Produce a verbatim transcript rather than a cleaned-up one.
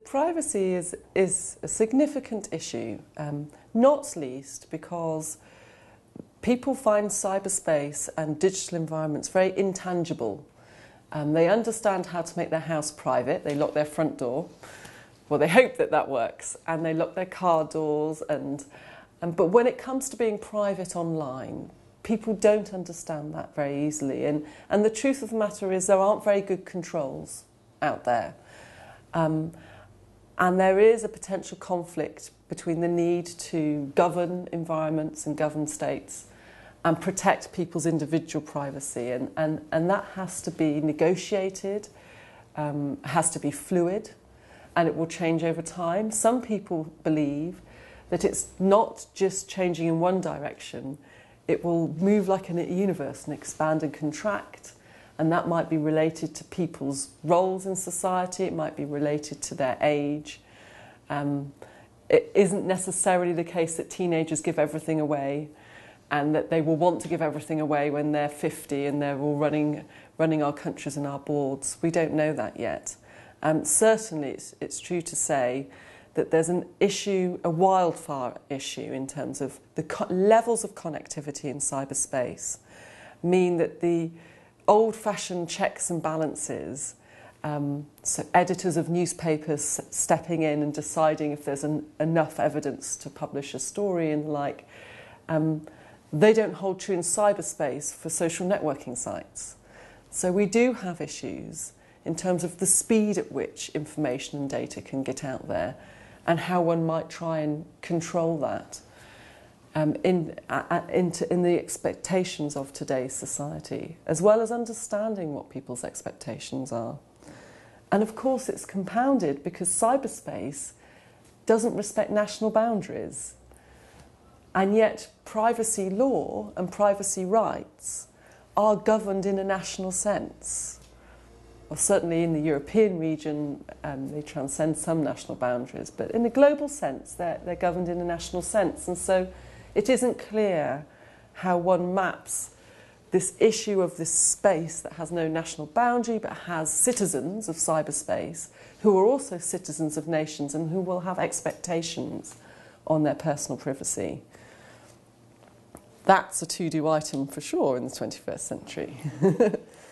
Privacy is, is a significant issue, um, not least because people find cyberspace and digital environments very intangible. Um, they understand how to make their house private. They lock their front door. Well, they hope that that works. And they lock their car doors. And, and, but when it comes to being private online, people don't understand that very easily. And, and the truth of the matter is there aren't very good controls out there. Um, and there is a potential conflict between the need to govern environments and govern states and protect people's individual privacy. And, and, and that has to be negotiated, um, has to be fluid, and it will change over time. Some people believe that it's not just changing in one direction, it will move like a universe and expand and contract. And that might be related to people's roles in society, it might be related to their age. Um, it isn't necessarily the case that teenagers give everything away and that they will want to give everything away when they're fifty and they're all running, running our countries and our boards. We don't know that yet. Um, certainly it's, it's true to say that there's an issue, a wildfire issue in terms of the co- levels of connectivity in cyberspace mean that the old-fashioned checks and balances, um, so editors of newspapers stepping in and deciding if there's an, enough evidence to publish a story and the like, um, they don't hold true in cyberspace for social networking sites. So we do have issues in terms of the speed at which information and data can get out there and how one might try and control that um, in, uh, into, in the expectations of today's society, as well as understanding what people's expectations are. And of course it's compounded because cyberspace doesn't respect national boundaries. And yet privacy law and privacy rights are governed in a national sense. Well, certainly in the European region, um, they transcend some national boundaries, but in a global sense, they're, they're governed in a national sense. And so it isn't clear how one maps this issue of this space that has no national boundary, but has citizens of cyberspace who are also citizens of nations and who will have expectations on their personal privacy. That's a to-do item for sure in the twenty-first century.